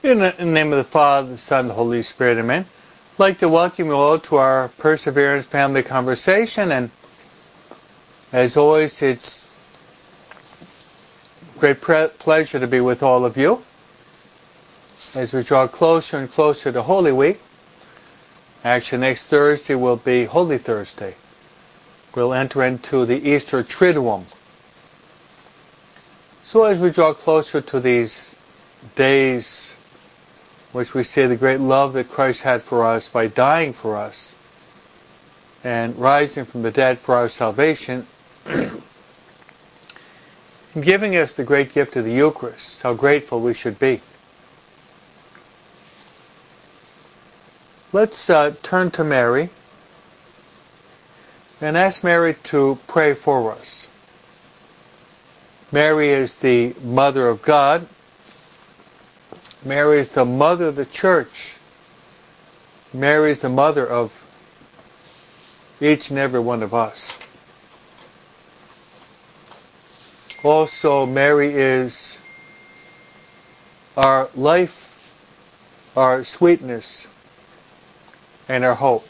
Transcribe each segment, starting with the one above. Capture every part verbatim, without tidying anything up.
In the name of the Father, the Son, and the Holy Spirit, amen. I'd like to welcome you all to our Perseverance Family Conversation, and as always, it's a great pre- pleasure to be with all of you as we draw closer and closer to Holy Week. Actually, next Thursday will be Holy Thursday. We'll enter into the Easter Triduum. So as we draw closer to these days which we see the great love that Christ had for us by dying for us and rising from the dead for our salvation, and giving us the great gift of the Eucharist, how grateful we should be. Let's uh, turn to Mary and ask Mary to pray for us. Mary is the Mother of God. Mary is the mother of the Church. Mary is the mother of each and every one of us. Also, Mary is our life, our sweetness, and our hope.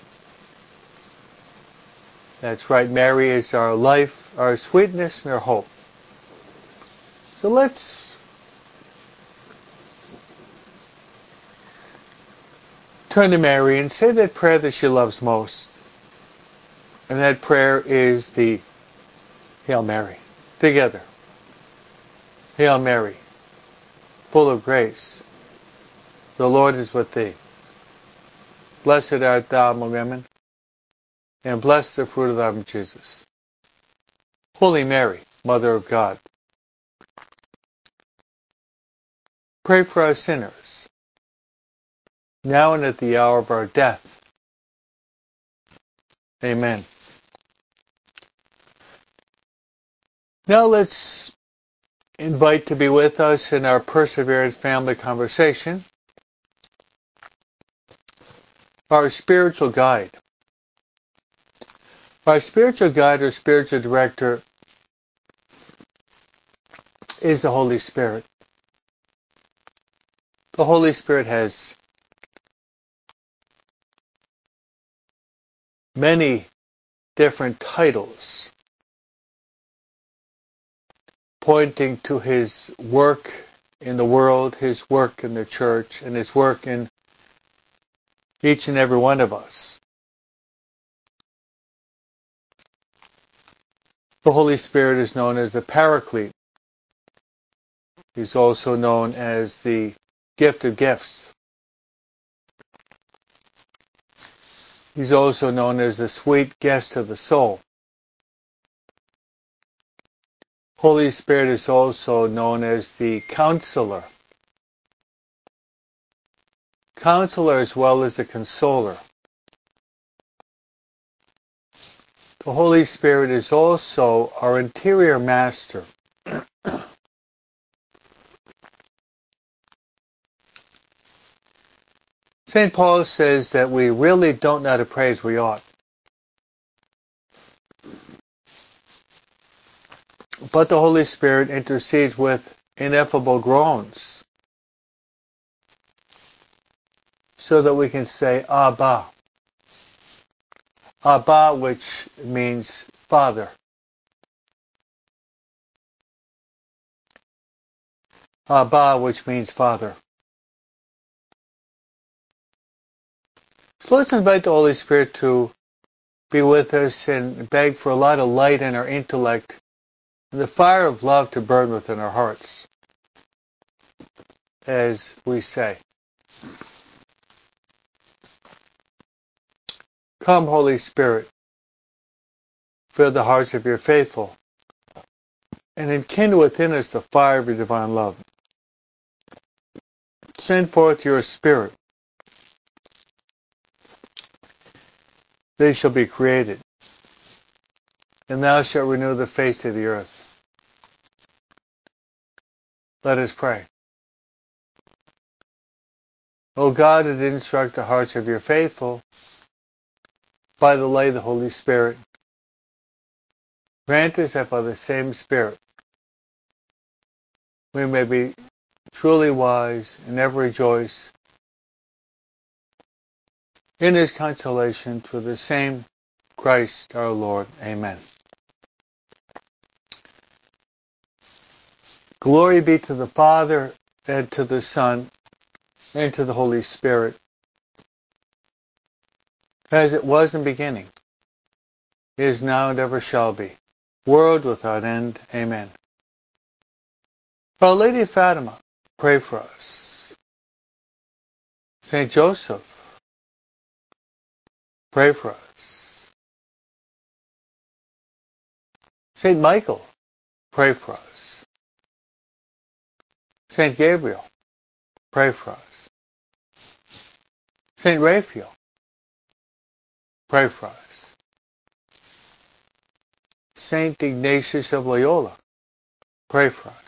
That's right, Mary is our life, our sweetness, and our hope. So let's turn to Mary and say that prayer that she loves most. And that prayer is the Hail Mary. Together. Hail Mary, full of grace. The Lord is with thee. Blessed art thou among women, and blessed the fruit of thy womb, Jesus. Holy Mary, Mother of God, pray for us sinners, now and at the hour of our death. Amen. Now let's invite to be with us in our Perseverance Family Conversation our spiritual guide. Our spiritual guide or spiritual director is the Holy Spirit. The Holy Spirit has many different titles pointing to his work in the world, his work in the church, and his work in each and every one of us. The Holy Spirit is known as the Paraclete. He's also known as the gift of gifts. He's also known as the sweet guest of the soul. Holy Spirit is also known as the Counselor. Counselor as well as the Consoler. The Holy Spirit is also our interior master. Saint Paul says that we really don't know how to pray as we ought. But the Holy Spirit intercedes with ineffable groans so that we can say Abba. Abba, which means Father. Abba, which means Father. So let's invite the Holy Spirit to be with us and beg for a lot of light in our intellect and the fire of love to burn within our hearts as we say, Come, Holy Spirit, fill the hearts of your faithful, and enkindle within us the fire of your divine love. Send forth your Spirit. They shall be created, and thou shalt renew the face of the earth. Let us pray. O God, that instruct the hearts of your faithful by the light of the Holy Spirit, grant us that by the same Spirit we may be truly wise, and ever rejoice in his consolation through the same Christ our Lord. Amen. Glory be to the Father, and to the Son, and to the Holy Spirit, as it was in the beginning, is now, and ever shall be, world without end. Amen. Our Lady of Fatima, pray for us. Saint Joseph, pray for us. Saint Michael, pray for us. Saint Gabriel, pray for us. Saint Raphael, pray for us. Saint Ignatius of Loyola, pray for us.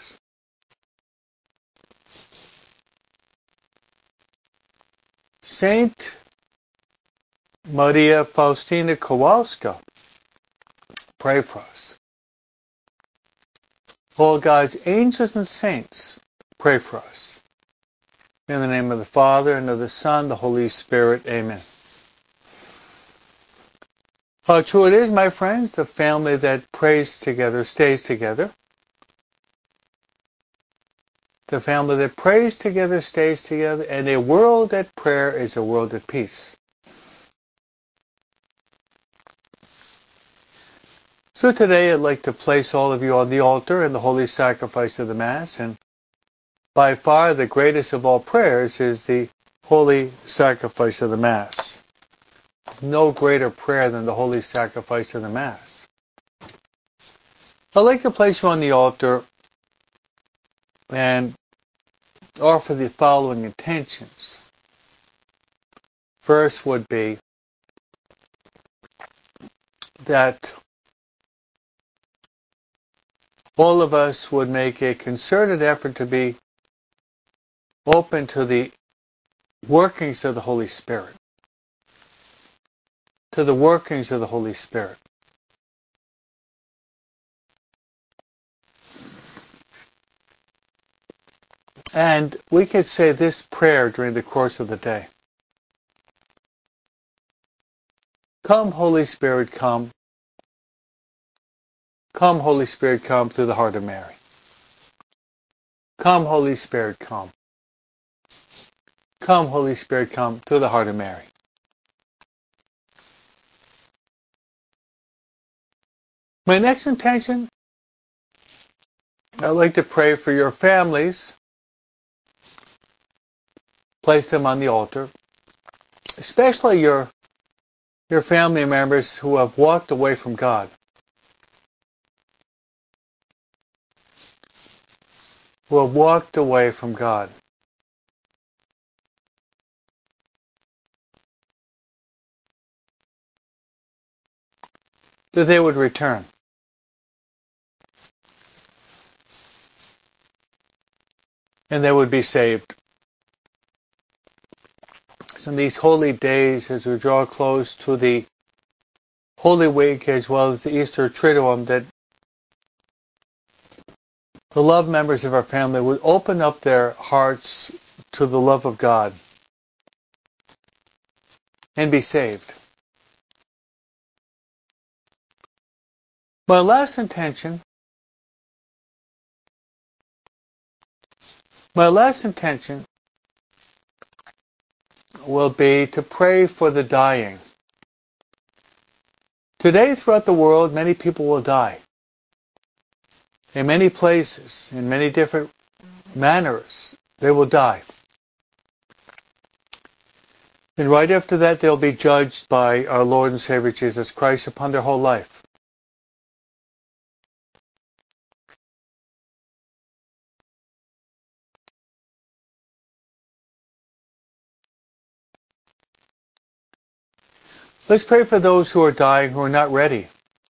Saint Maria Faustina Kowalska, pray for us. All God's angels and saints, pray for us. In the name of the Father, and of the Son, the Holy Spirit. Amen. How true it is, my friends, the family that prays together stays together. The family that prays together stays together, and a world at prayer is a world at peace. So today I'd like to place all of you on the altar in the holy sacrifice of the Mass, and by far the greatest of all prayers is the holy sacrifice of the Mass. There's no greater prayer than the holy sacrifice of the Mass. I'd like to place you on the altar and offer the following intentions. First would be that all of us would make a concerted effort to be open to the workings of the Holy Spirit. To the workings of the Holy Spirit. And we could say this prayer during the course of the day. Come, Holy Spirit, come. Come, Holy Spirit, come through the heart of Mary. Come, Holy Spirit, come. Come, Holy Spirit, come through the heart of Mary. My next intention, I'd like to pray for your families. Place them on the altar. Especially your, your family members who have walked away from God. Who have walked away from God. That they would return. And they would be saved. So in these holy days, as we draw close to the Holy Week as well as the Easter Triduum, that the loved members of our family would open up their hearts to the love of God and be saved. My last intention, my last intention will be to pray for the dying. Today throughout the world, many people will die. In many places, in many different manners, they will die. And right after that, they'll be judged by our Lord and Savior Jesus Christ upon their whole life. Let's pray for those who are dying, who are not ready.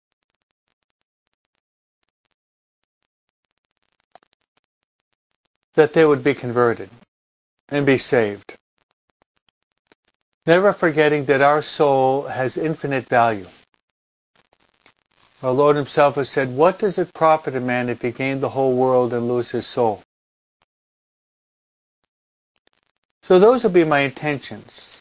That they would be converted and be saved. Never forgetting that our soul has infinite value. Our Lord himself has said, what does it profit a man if he gain the whole world and lose his soul? So those would be my intentions.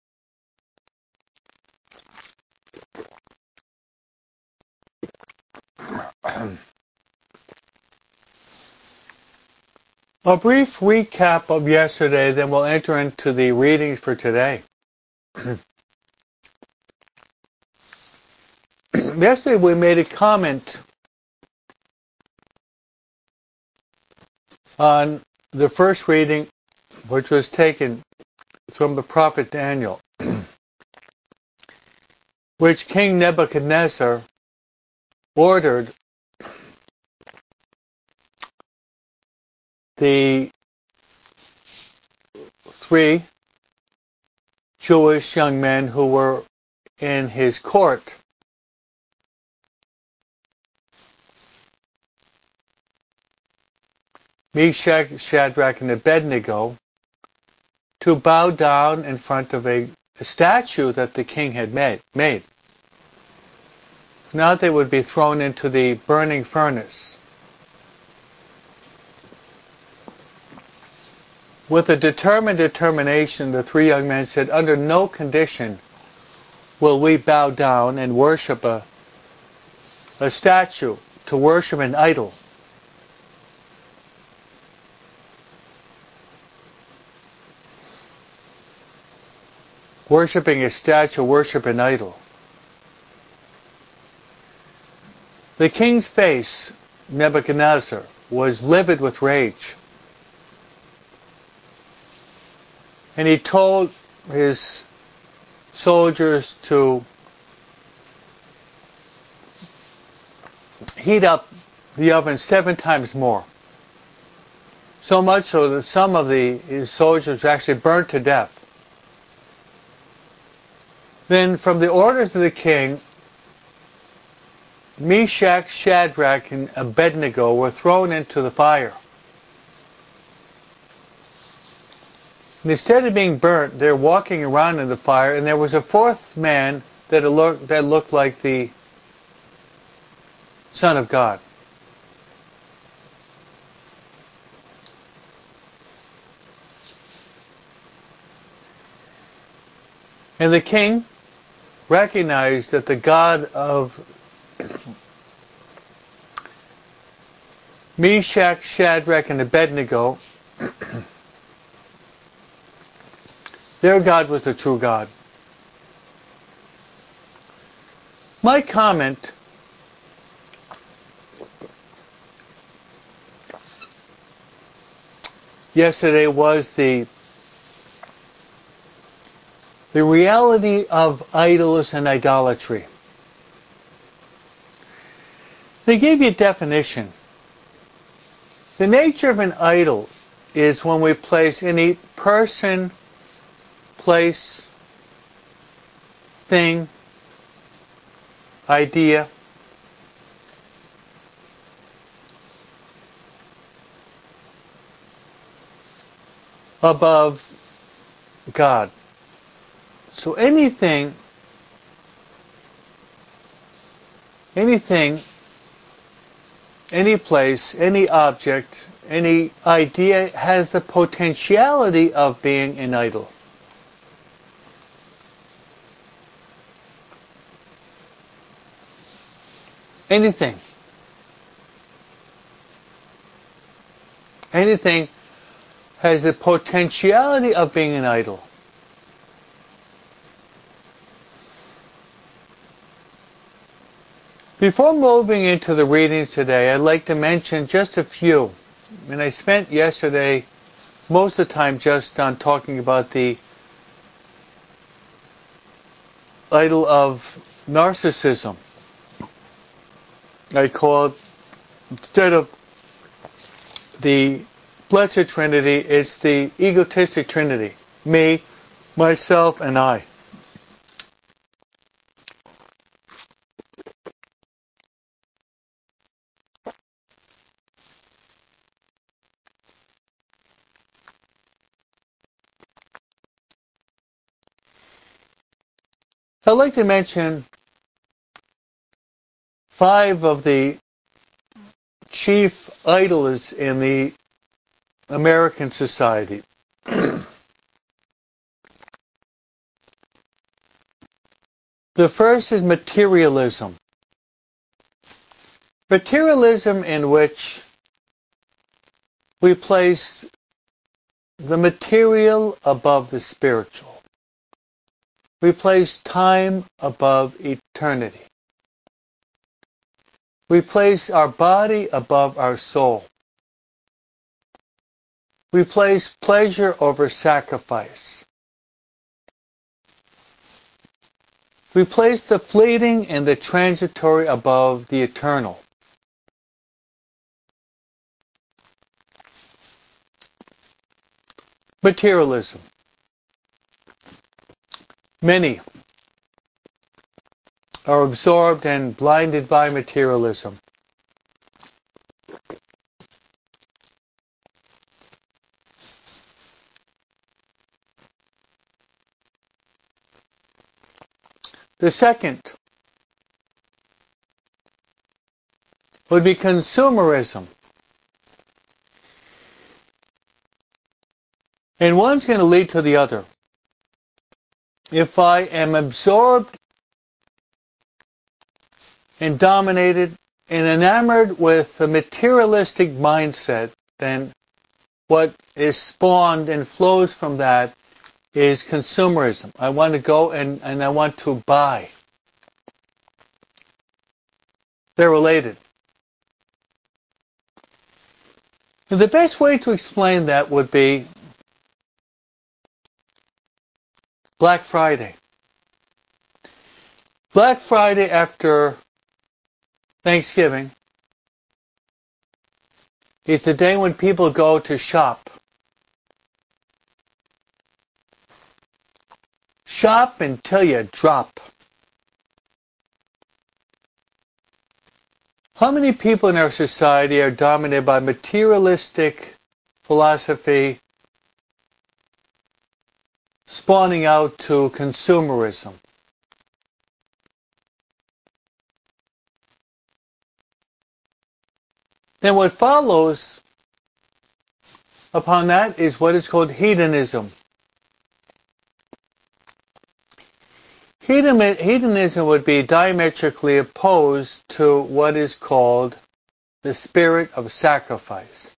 A brief recap of yesterday, then we'll enter into the readings for today. Yesterday we made a comment on the first reading, which was taken from the prophet Daniel, which King Nebuchadnezzar ordered the three Jewish young men who were in his court Meshach, Shadrach, and Abednego to bow down in front of a, a statue that the king had made. made. So now they would be thrown into the burning furnace. With a determined determination, the three young men said, under no condition will we bow down and worship a, a statue, to worship an idol. Worshipping a statue, worship an idol. The king's face, Nebuchadnezzar, was livid with rage. And he told his soldiers to heat up the oven seven times more. So much so that some of the his soldiers were actually burnt to death. Then from the orders of the king, Meshach, Shadrach, and Abednego were thrown into the fire. And instead of being burnt, they're walking around in the fire, and there was a fourth man that looked, that looked like the Son of God. And the king recognized that the God of Meshach, Shadrach, and Abednego, their God was the true God. My comment yesterday was the the reality of idols and idolatry. They gave you a definition. The nature of an idol is when we place any person, place, thing, idea, above God. So anything, anything, any place, any object, any idea has the potentiality of being an idol. Anything. Anything has the potentiality of being an idol. Before moving into the readings today, I'd like to mention just a few. And I spent yesterday most of the time just on talking about the idol of narcissism. I call it, instead of the Blessed Trinity, it's the egotistic Trinity. Me, myself, and I. I'd like to mention five of the chief idols in the American society. The first is materialism. Materialism in which we place the material above the spiritual. We place time above eternity. We place our body above our soul. We place pleasure over sacrifice. We place the fleeting and the transitory above the eternal. Materialism. Many are absorbed and blinded by materialism. The second would be consumerism. And one's going to lead to the other. If I am absorbed and dominated and enamored with a materialistic mindset, then what is spawned and flows from that is consumerism. I want to go and, and I want to buy. They're related. And the best way to explain that would be Black Friday. Black Friday after Thanksgiving is the day when people go to shop. Shop until you drop. How many people in our society are dominated by materialistic philosophy, spawning out to consumerism? Then what follows upon that is what is called hedonism. Hedonism would be diametrically opposed to what is called the spirit of sacrifice.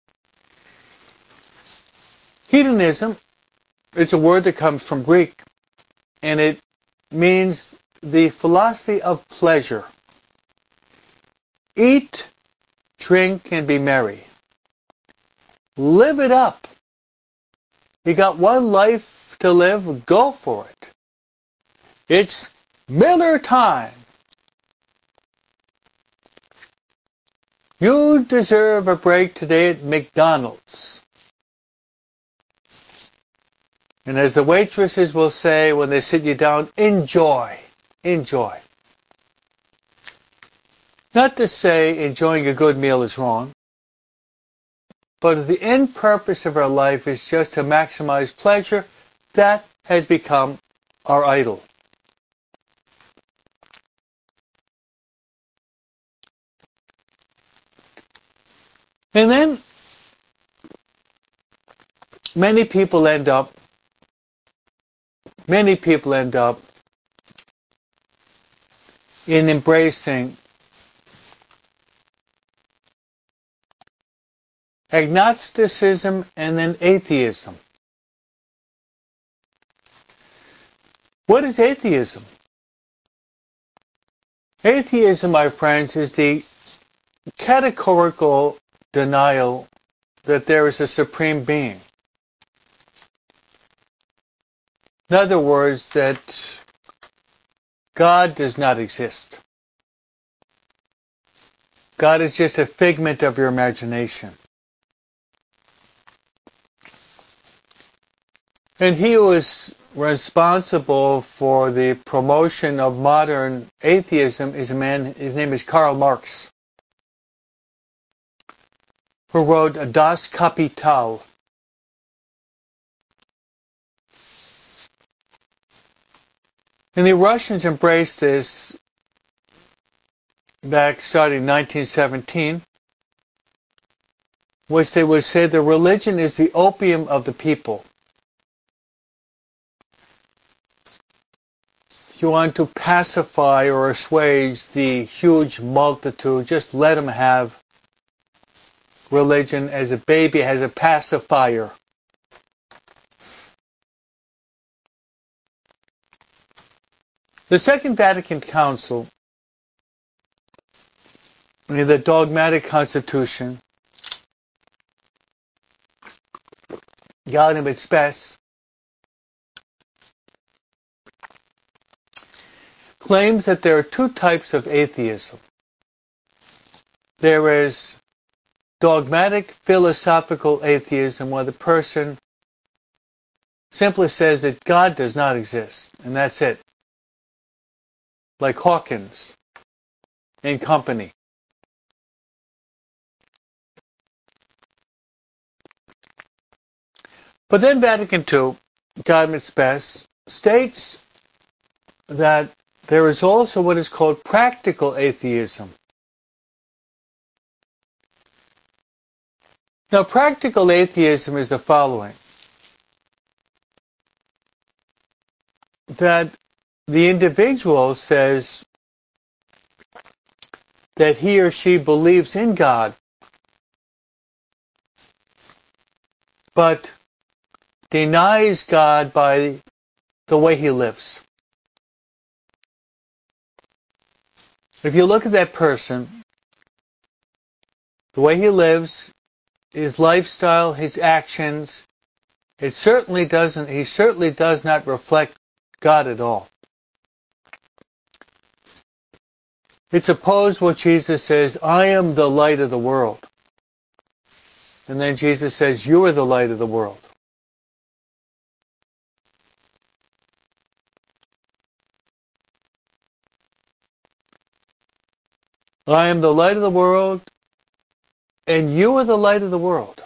Hedonism, it's a word that comes from Greek, and it means the philosophy of pleasure. Eat, drink, and be merry. Live it up. You got one life to live, go for it. It's Miller time. You deserve a break today at McDonald's. And as the waitresses will say when they sit you down, enjoy, enjoy. Not to say enjoying a good meal is wrong, but the end purpose of our life is just to maximize pleasure. That has become our idol. And then many people end up, many people end up in embracing agnosticism and then atheism. What is atheism? Atheism, my friends, is the categorical denial that there is a supreme being. In other words, that God does not exist. God is just a figment of your imagination. And he who is responsible for the promotion of modern atheism is a man, his name is Karl Marx, who wrote Das Kapital. And the Russians embraced this back starting in nineteen seventeen, which they would say the religion is the opium of the people. you want to pacify or assuage the huge multitude, just let them have religion as a baby has a pacifier. The Second Vatican Council, in the dogmatic constitution, Gaudium et Spes, claims that there are two types of atheism. There is dogmatic philosophical atheism, where the person simply says that God does not exist, and that's it. Like Hawkins and company. But then Vatican two, Gaudium et Spes, states that there is also what is called practical atheism. Now, practical atheism is the following: that the individual says that he or she believes in God, but denies God by the way he lives. If you look at that person, the way he lives, his lifestyle, his actions, it certainly doesn't, he certainly does not reflect God at all. It's opposed what Jesus says, I am the light of the world. And then Jesus says, you are the light of the world. I am the light of the world, and you are the light of the world.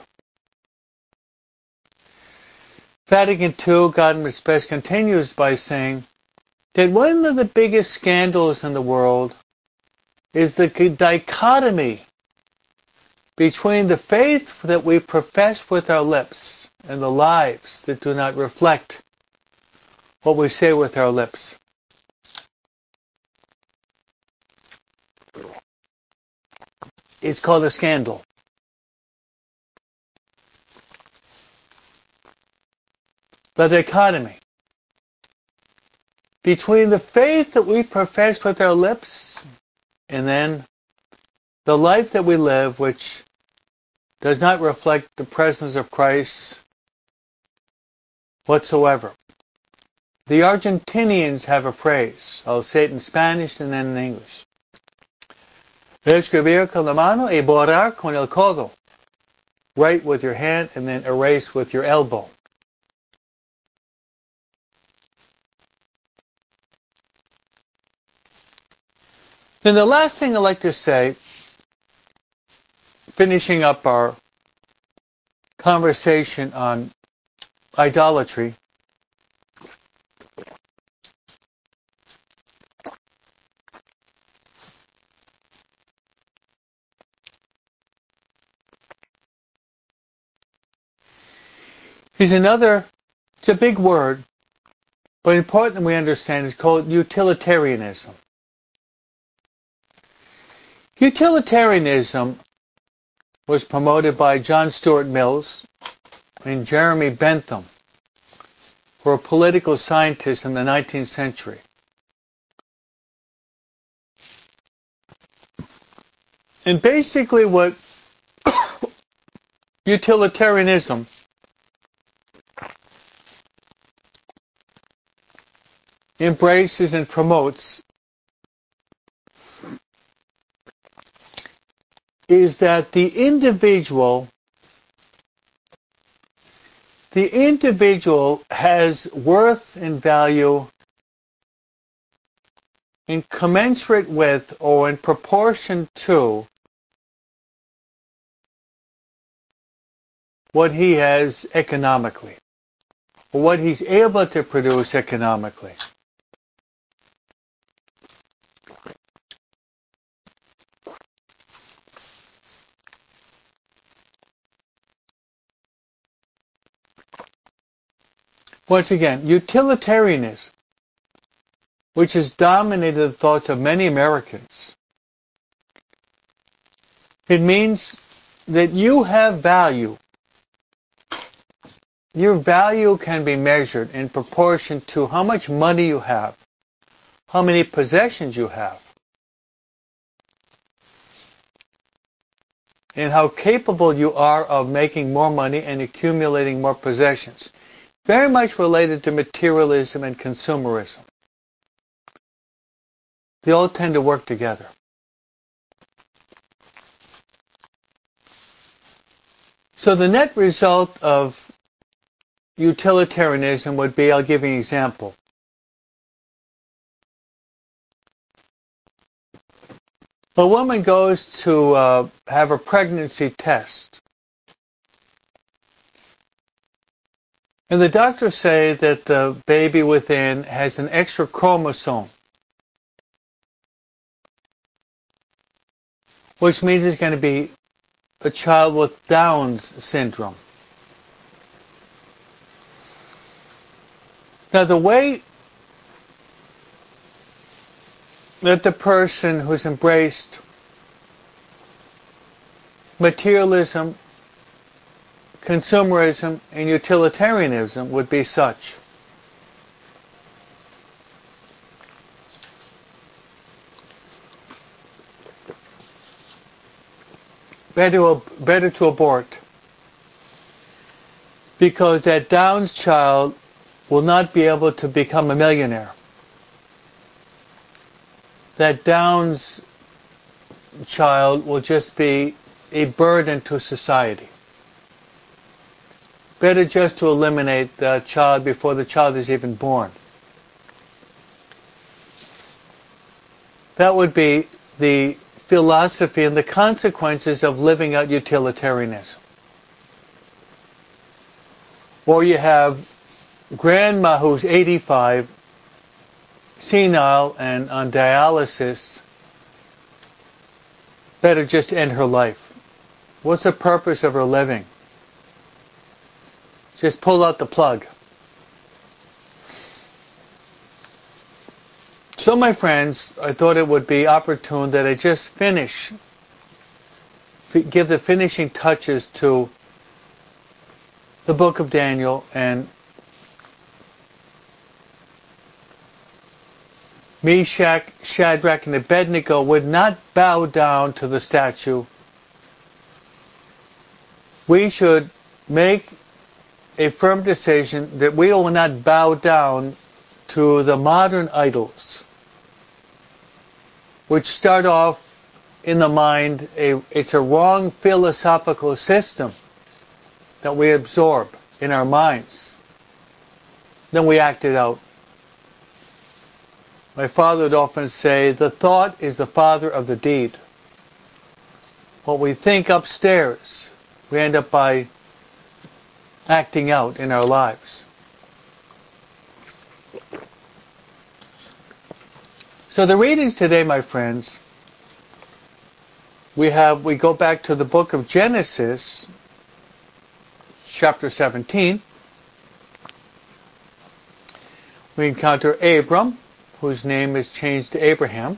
Vatican two, Gaudium et Spes, continues by saying that one of the biggest scandals in the world is the dichotomy between the faith that we profess with our lips and the lives that do not reflect what we say with our lips. It's called a scandal. The dichotomy between the faith that we profess with our lips and then the life that we live, which does not reflect the presence of Christ whatsoever. The Argentinians have a phrase. I'll say it in Spanish and then in English. Escribir con la mano y borrar con el codo. Write with your hand and then erase with your elbow. Then the last thing I'd like to say, finishing up our conversation on idolatry, is another, it's a big word, but important that we understand, it's called utilitarianism. Utilitarianism was promoted by John Stuart Mills and Jeremy Bentham, who were political scientists in the nineteenth century. And basically what utilitarianism embraces and promotes is that the individual the individual has worth and value in commensurate with or in proportion to what he has economically, or what he's able to produce economically. Once again, utilitarianism which has dominated the thoughts of many Americans. It means that you have value. Your value can be measured in proportion to how much money you have, how many possessions you have, and how capable you are of making more money and accumulating more possessions. Very much related to materialism and consumerism. They all tend to work together. So the net result of utilitarianism would be, I'll give you an example. A woman goes to uh, have a pregnancy test. And the doctors say that the baby within has an extra chromosome, which means it's going to be a child with Down's syndrome. Now, the way that the person who's embraced materialism, consumerism, and utilitarianism would be such. Better, better to abort, because that Down's child will not be able to become a millionaire. That Down's child will just be a burden to society. Better just to eliminate the child before the child is even born. That would be the philosophy and the consequences of living out utilitarianism. Or you have grandma who's eighty-five, senile and on dialysis, better just end her life. What's the purpose of her living? Just pull out the plug. So, my friends, I thought it would be opportune that I just finish, give the finishing touches to the book of Daniel, and Meshach, Shadrach, and Abednego would not bow down to the statue. We should make a firm decision that we will not bow down to the modern idols, which start off in the mind, a, it's a wrong philosophical system that we absorb in our minds. Then we act it out. My father would often say, the thought is the father of the deed. What we think upstairs, we end up by acting out in our lives. So the readings today, my friends, we have, we go back to the book of Genesis, chapter seventeen. We encounter Abram, whose name is changed to Abraham.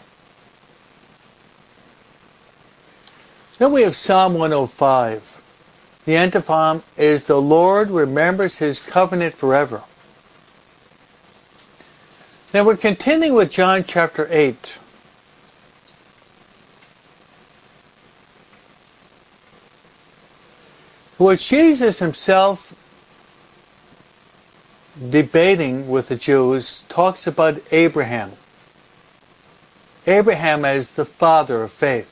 Then we have Psalm one oh five. The antiphon is, the Lord remembers his covenant forever. Now we're continuing with John chapter eight. Where Jesus himself, debating with the Jews, talks about Abraham. Abraham as the father of faith.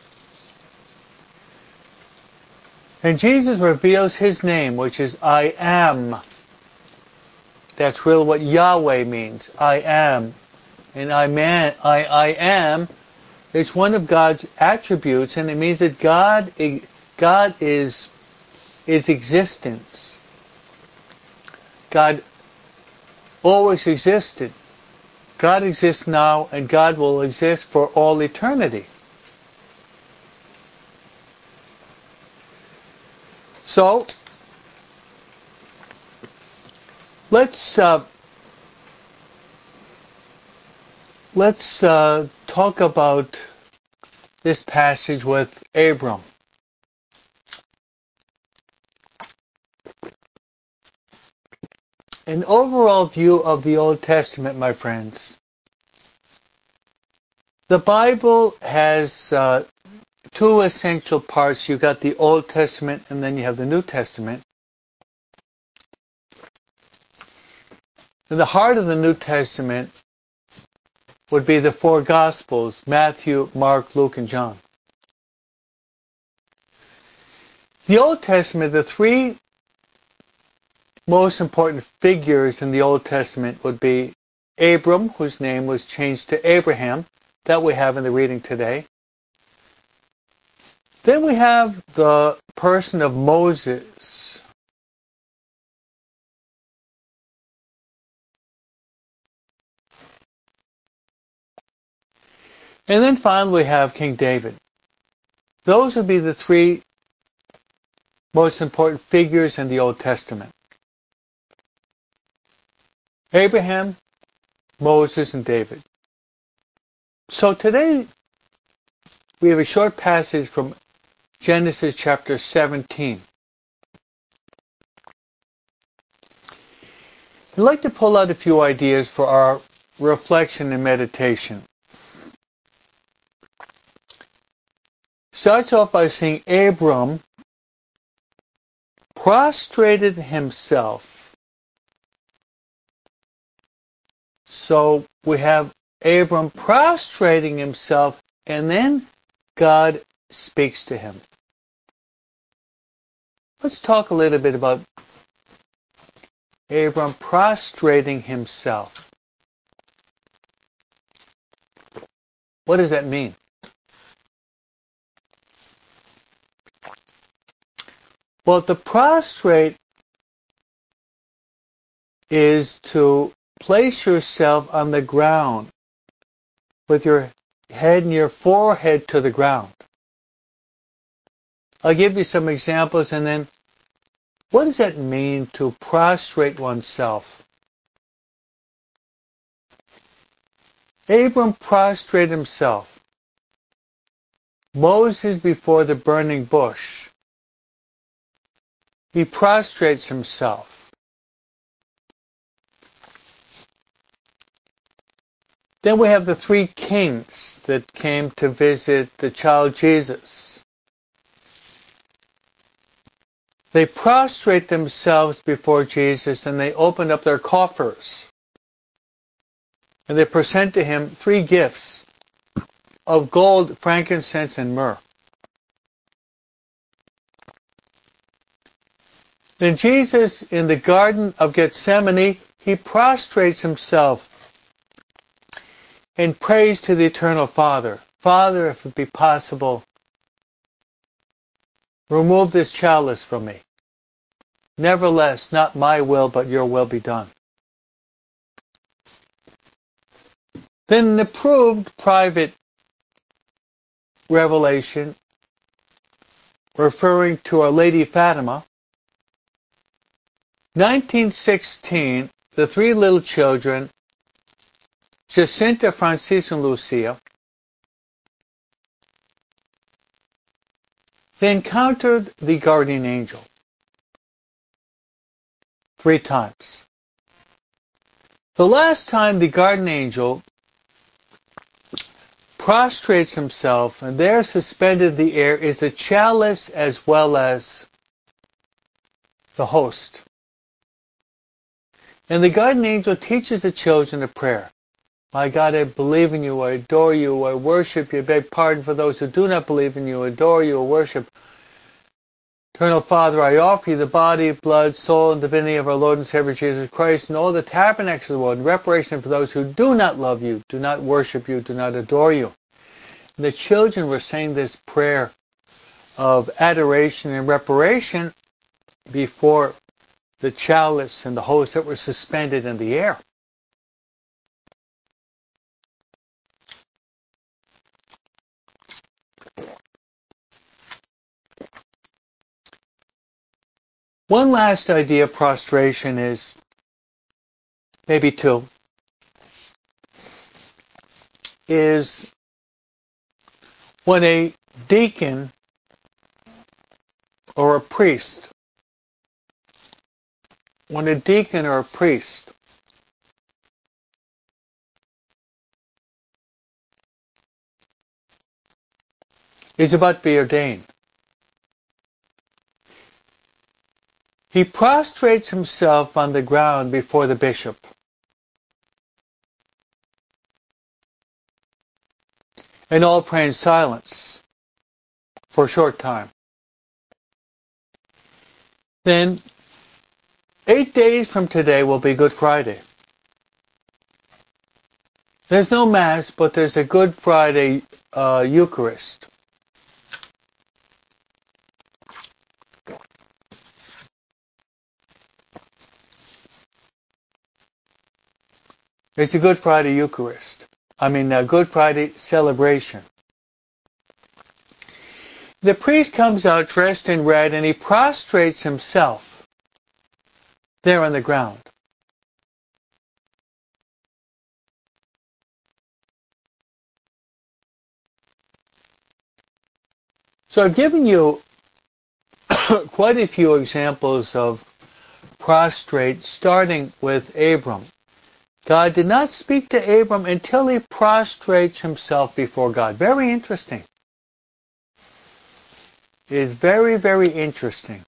And Jesus reveals his name, which is I am. That's really what Yahweh means. I am. And I, man, I, I am is one of God's attributes, and it means that God, God is, is existence. God always existed. God exists now, and God will exist for all eternity. So, let's uh, let's uh, talk about this passage with Abram. An overall view of the Old Testament, my friends. The Bible has uh, two essential parts. You've got the Old Testament and then you have the New Testament. And the heart of the New Testament would be the four Gospels: Matthew, Mark, Luke, and John. The Old Testament, the three most important figures in the Old Testament would be Abram, whose name was changed to Abraham, that we have in the reading today. Then we have the person of Moses. And then finally we have King David. Those would be the three most important figures in the Old Testament. Abraham, Moses, and David. So today we have a short passage from Genesis chapter seventeen. I'd like to pull out a few ideas for our reflection and meditation. Starts off by saying Abram prostrated himself. So we have Abram prostrating himself, and then God speaks to him. Let's talk a little bit about Abram prostrating himself. What does that mean? Well, to prostrate is to place yourself on the ground with your head and your forehead to the ground. I'll give you some examples, and then what does that mean to prostrate oneself? Abram prostrated himself. Moses before the burning bush. He prostrates himself. Then we have the three kings that came to visit the child Jesus. They prostrate themselves before Jesus and they open up their coffers. And they present to him three gifts of gold, frankincense, and myrrh. Then Jesus, in the Garden of Gethsemane, he prostrates himself and prays to the Eternal Father. Father, if it be possible, remove this chalice from me. Nevertheless, not my will, but your will be done. Then an approved private revelation referring to Our Lady Fatima. nineteen sixteen, the three little children, Jacinta, Francis, and Lucia, they encountered the guardian angel three times. The last time the guardian angel prostrates himself, and there suspended in the air is a chalice as well as the host. And the guardian angel teaches the children a prayer. My God, I believe in you, I adore you, I worship you, I beg pardon for those who do not believe in you, adore you, worship. Eternal Father, I offer you the body, blood, soul, and divinity of our Lord and Savior Jesus Christ and all the tabernacles of the world in reparation for those who do not love you, do not worship you, do not adore you. And the children were saying this prayer of adoration and reparation before the chalice and the host that were suspended in the air. One last idea of prostration is, maybe two. is when a deacon or a priest, when a deacon or a priest is about to be ordained, he prostrates himself on the ground before the bishop. And all pray in silence for a short time. Then, eight days from today will be Good Friday. There's no Mass, but there's a Good Friday uh, Eucharist. It's a Good Friday Eucharist. I mean, a Good Friday celebration. The priest comes out dressed in red and he prostrates himself there on the ground. So I've given you quite a few examples of prostrate, starting with Abram. God did not speak to Abram until he prostrates himself before God. Very interesting. It is very, very interesting.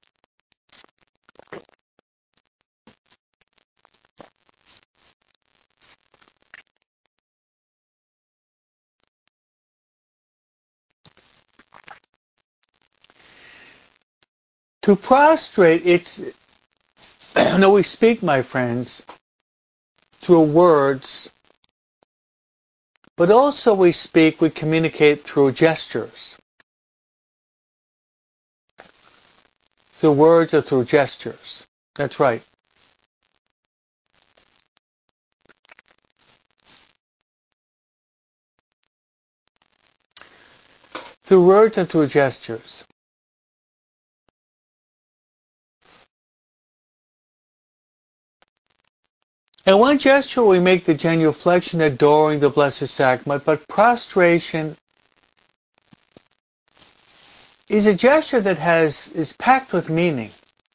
To prostrate, it's, no, we speak, my friends, through words, but also we speak, we communicate through gestures. Through words or through gestures. That's right. Through words and through gestures. In one gesture we make the genuflection adoring the Blessed Sacrament, but prostration is a gesture that has is packed with meaning.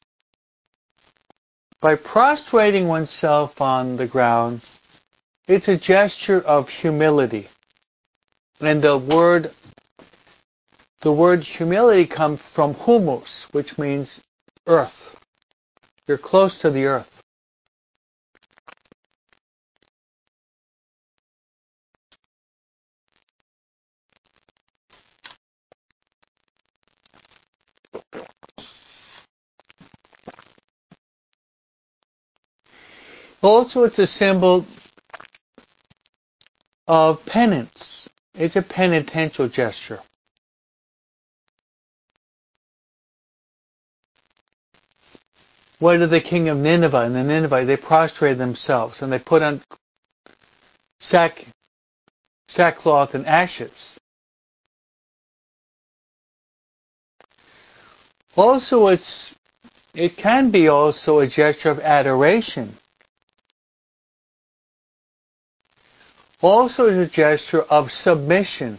By prostrating oneself on the ground, it's a gesture of humility. And the word the word humility comes from humus, which means earth. You're close to the earth. Also, it's a symbol of penance. It's a penitential gesture. What did the king of Nineveh and the Nineveh, they prostrated themselves and they put on sack, sackcloth and ashes. Also, it's it can be also a gesture of adoration. Also, it's a gesture of submission.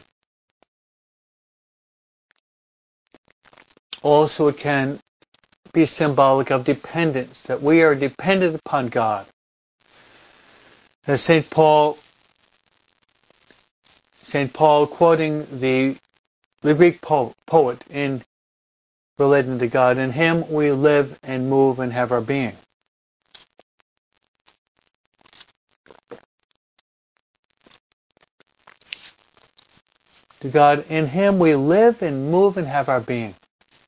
Also, it can be symbolic of dependence, that we are dependent upon God. As Saint Paul, Saint Paul quoting the the Greek po- poet in relating to God, in Him we live and move and have our being. To God, in Him we live and move and have our being.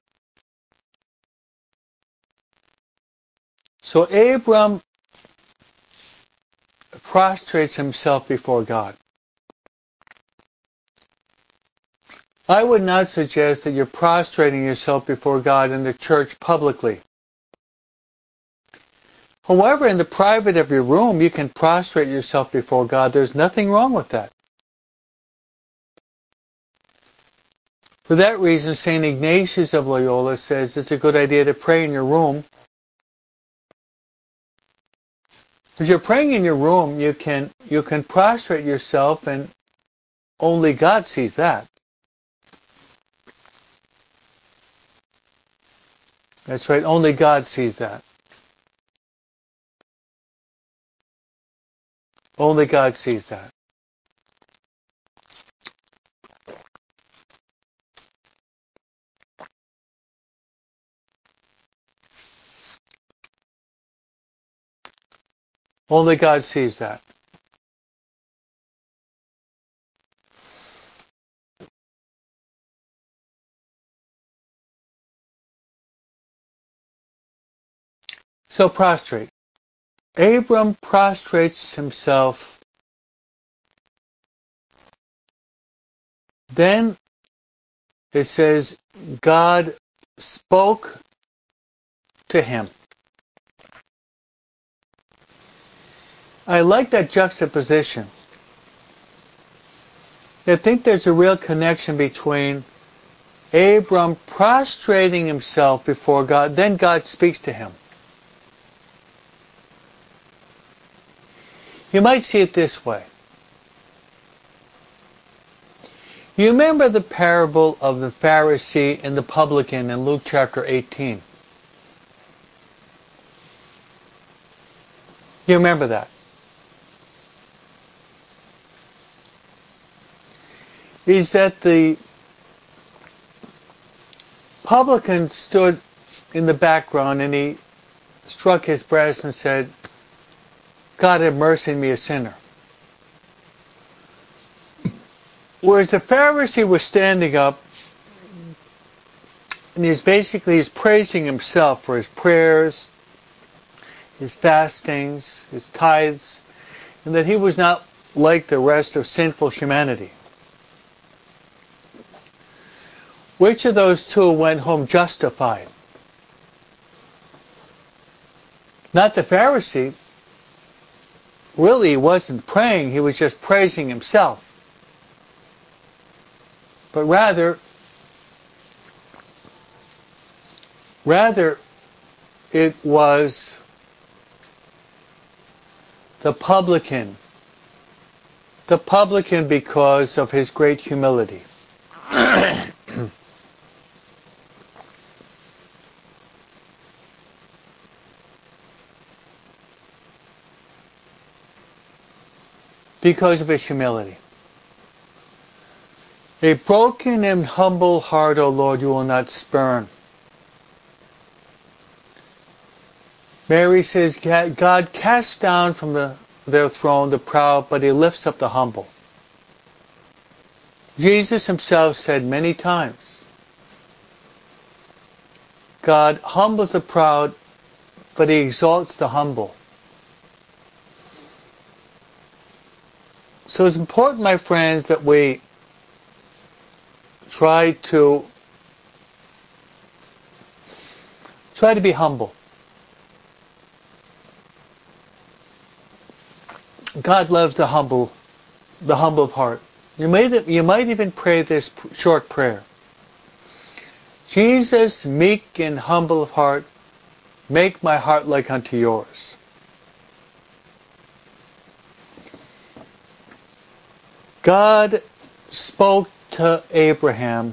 So Abram prostrates himself before God. I would not suggest that you're prostrating yourself before God in the church publicly. However, in the private of your room, you can prostrate yourself before God. There's nothing wrong with that. For that reason, Saint Ignatius of Loyola says it's a good idea to pray in your room. As you're praying in your room, you can you can prostrate yourself and only God sees that. That's right, only God sees that. Only God sees that. Only God sees that. So prostrate. Abram prostrates himself. Then it says God spoke to him. I like that juxtaposition. I think there's a real connection between Abram prostrating himself before God, then God speaks to him. You might see it this way. You remember the parable of the Pharisee and the publican in Luke chapter eighteen. You remember that? Is that the publican stood in the background and he struck his breast and said, God have mercy on me, a sinner. Whereas the Pharisee was standing up and he's basically he's praising himself for his prayers, his fastings, his tithes, and that he was not like the rest of sinful humanity. Which of those two went home justified? Not the Pharisee. Really, he wasn't praying, he was just praising himself. But rather, rather, it was the publican. The publican because of his great humility. Because of his humility. A broken and humble heart, O Lord, you will not spurn. Mary says, God casts down from the, their throne the proud, but he lifts up the humble. Jesus himself said many times, God humbles the proud, but he exalts the humble. So it's important, my friends, that we try to try to be humble. God loves the humble, the humble of heart. You might, you might even pray this short prayer. Jesus, meek and humble of heart, make my heart like unto yours. God spoke to Abraham.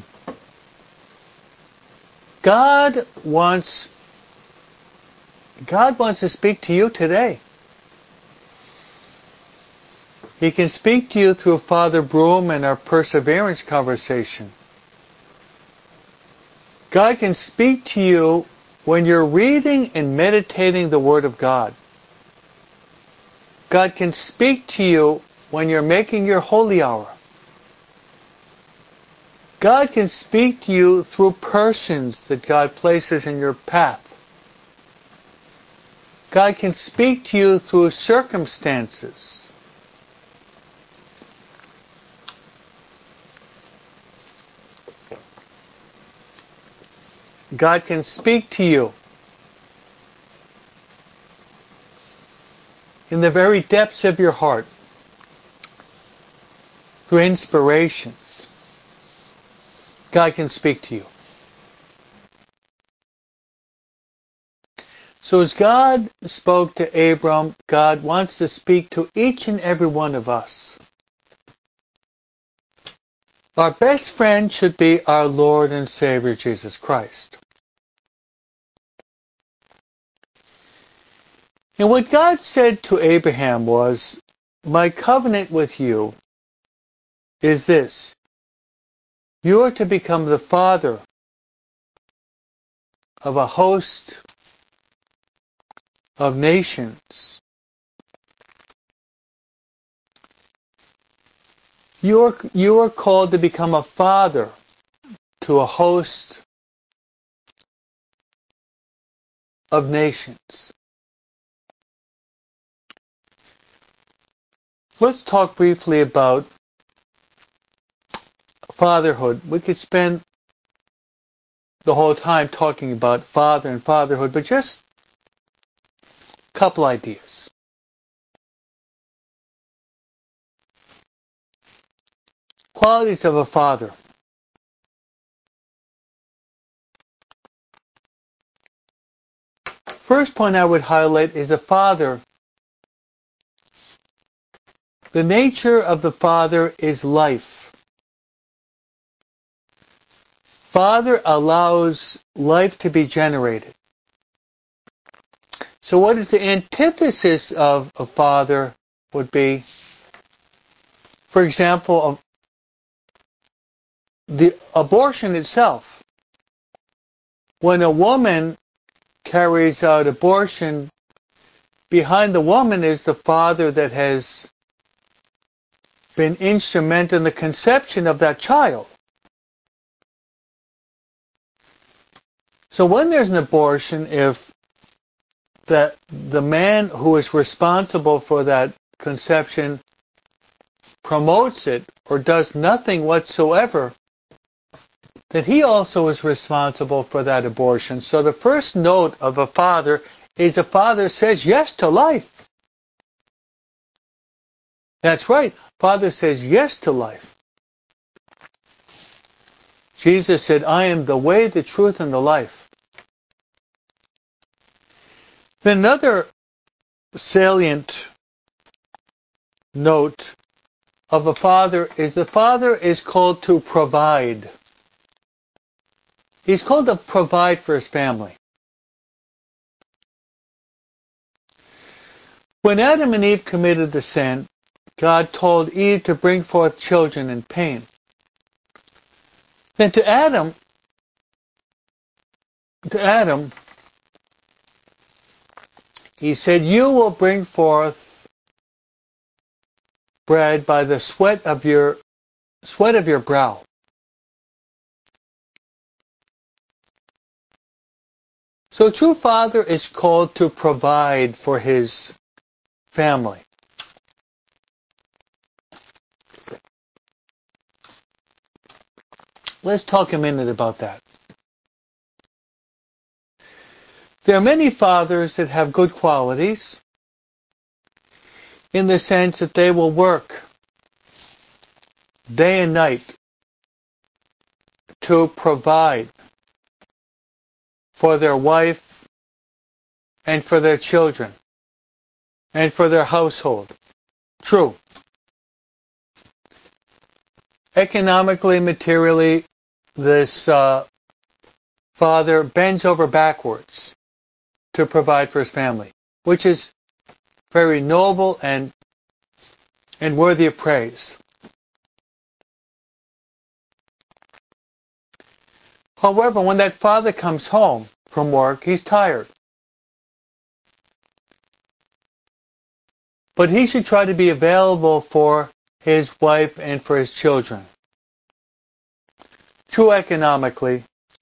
God wants, God wants to speak to you today. He can speak to you through Father Broom and our perseverance conversation. God can speak to you when you're reading and meditating the Word of God. God can speak to you when you're making your holy hour. God can speak to you through persons that God places in your path. God can speak to you through circumstances. God can speak to you in the very depths of your heart through inspirations. God can speak to you. So as God spoke to Abram, God wants to speak to each and every one of us. Our best friend should be our Lord and Savior Jesus Christ. And what God said to Abraham was, my covenant with you is this. You are to become the father of a host of nations. You are, you are called to become a father to a host of nations. Let's talk briefly about fatherhood. We could spend the whole time talking about father and fatherhood, but just a couple ideas. Qualities of a father. First point I would highlight is a father. The nature of the father is life. Father allows life to be generated. So what is the antithesis of a father would be, for example, the abortion itself. When a woman carries out abortion, behind the woman is the father that has been instrumental in the conception of that child. So when there's an abortion, if the, the man who is responsible for that conception promotes it or does nothing whatsoever, then he also is responsible for that abortion. So the first note of a father is a father says yes to life. That's right. Father says yes to life. Jesus said, I am the way, the truth, and the life. Then another salient note of a father is the father is called to provide. He's called to provide for his family. When Adam and Eve committed the sin, God told Eve to bring forth children in pain. Then to Adam, to Adam, he said, you will bring forth bread by the sweat of your sweat of your brow. So a true father is called to provide for his family. Let's talk a minute about that. There are many fathers that have good qualities in the sense that they will work day and night to provide for their wife and for their children and for their household. True. Economically, materially, this uh, father bends over backwards to provide for his family, which is very noble and and worthy of praise. However, when that father comes home from work, he's tired. But he should try to be available for his wife and for his children. True economically,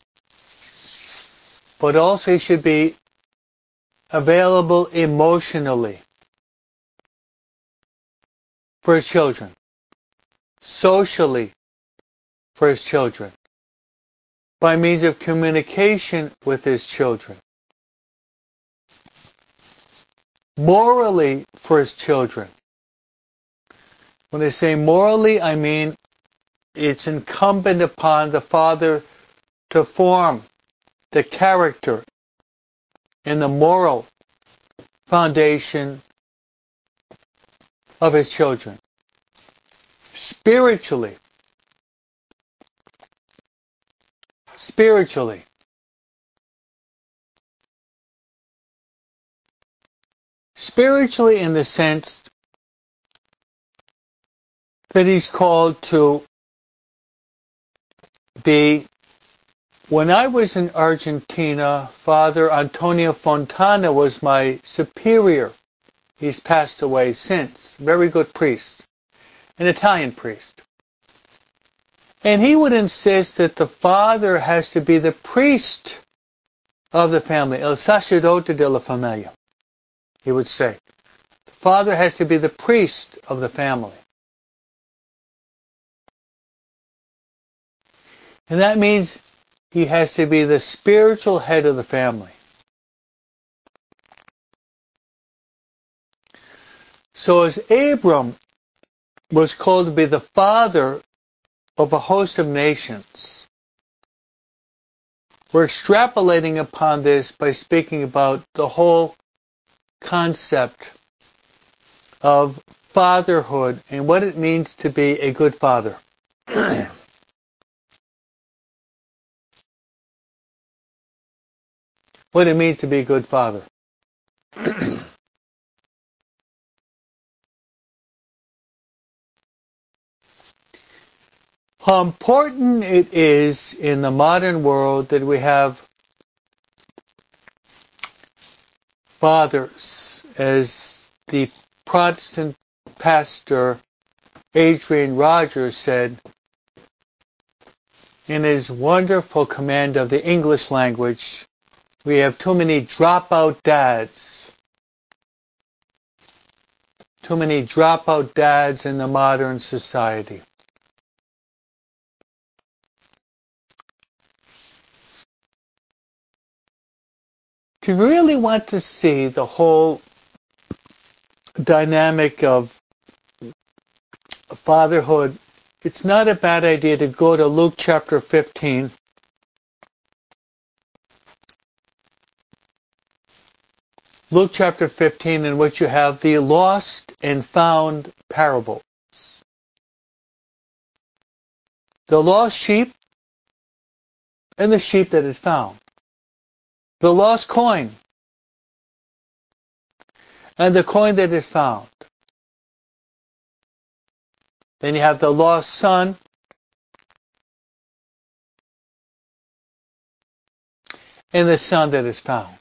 but also he should be available emotionally for his children, socially for his children, by means of communication with his children, morally for his children. When I say morally, I mean it's incumbent upon the father to form the character and the moral foundation of his children. Spiritually, spiritually. Spiritually in the sense that he's called to be. When I was in Argentina, Father Antonio Fontana was my superior. He's passed away since. Very good priest. An Italian priest. And he would insist that the father has to be the priest of the family. El sacerdote de la familia, he would say. The father has to be the priest of the family. And that means he has to be the spiritual head of the family. So as Abram was called to be the father of a host of nations, we're extrapolating upon this by speaking about the whole concept of fatherhood and what it means to be a good father. What it means to be a good father. How important it is in the modern world that we have fathers, as the Protestant pastor Adrian Rogers said in his wonderful command of the English language. We have too many dropout dads. Too many dropout dads in the modern society. If you really want to see the whole dynamic of fatherhood, it's not a bad idea to go to Luke chapter fifteen. Luke chapter fifteen, in which you have the lost and found parable. The lost sheep and the sheep that is found. The lost coin and the coin that is found. Then you have the lost son and the son that is found.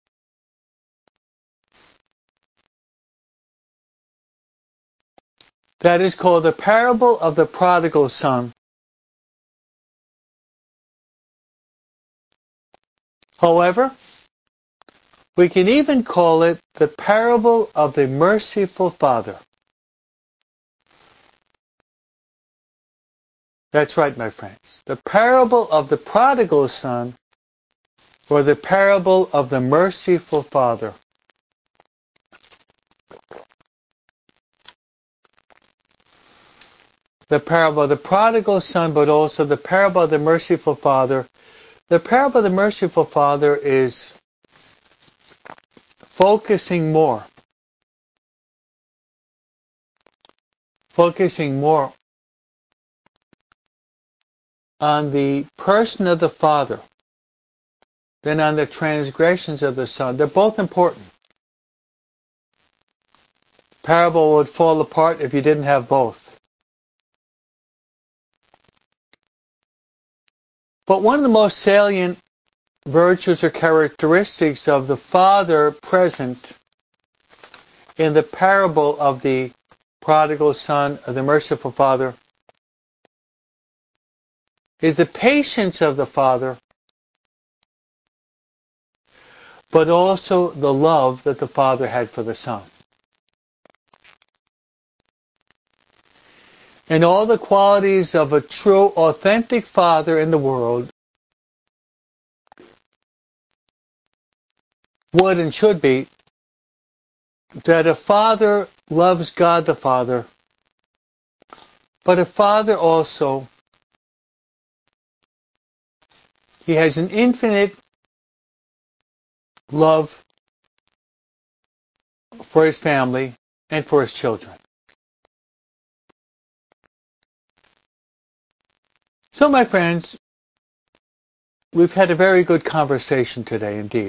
That is called the parable of the prodigal son. However, we can even call it the parable of the merciful father. That's right, my friends. The parable of the prodigal son, or the parable of the merciful father. The parable of the prodigal son, but also the parable of the merciful father. The parable of the merciful father is focusing more, focusing more on the person of the father than on the transgressions of the son. They're both important. Parable would fall apart if you didn't have both. But one of the most salient virtues or characteristics of the father present in the parable of the prodigal son, of the merciful father, is the patience of the father, but also the love that the father had for the son. And all the qualities of a true, authentic father in the world would and should be that a father loves God the Father, but a father also, he has an infinite love for his family and for his children. So, my friends, we've had a very good conversation today indeed.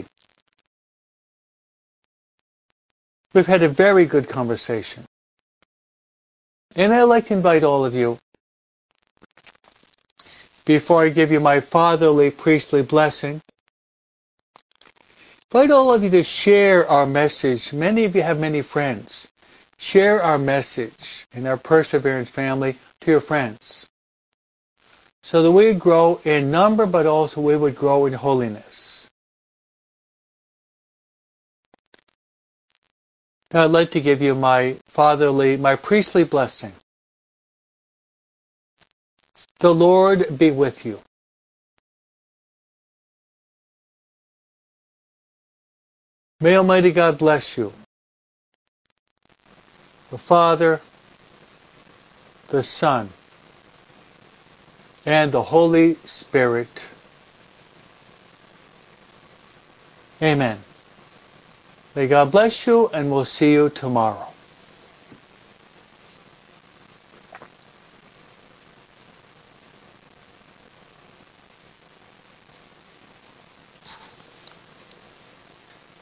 We've had a very good conversation. And I'd like to invite all of you, before I give you my fatherly priestly blessing, invite all of you to share our message. Many of you have many friends. Share our message in our Perseverance family to your friends, so that we would grow in number, but also we would grow in holiness. Now I'd like to give you my fatherly, my priestly blessing. The Lord be with you. May Almighty God bless you, the Father, the Son, and the Holy Spirit. Amen. May God bless you, and we'll see you tomorrow.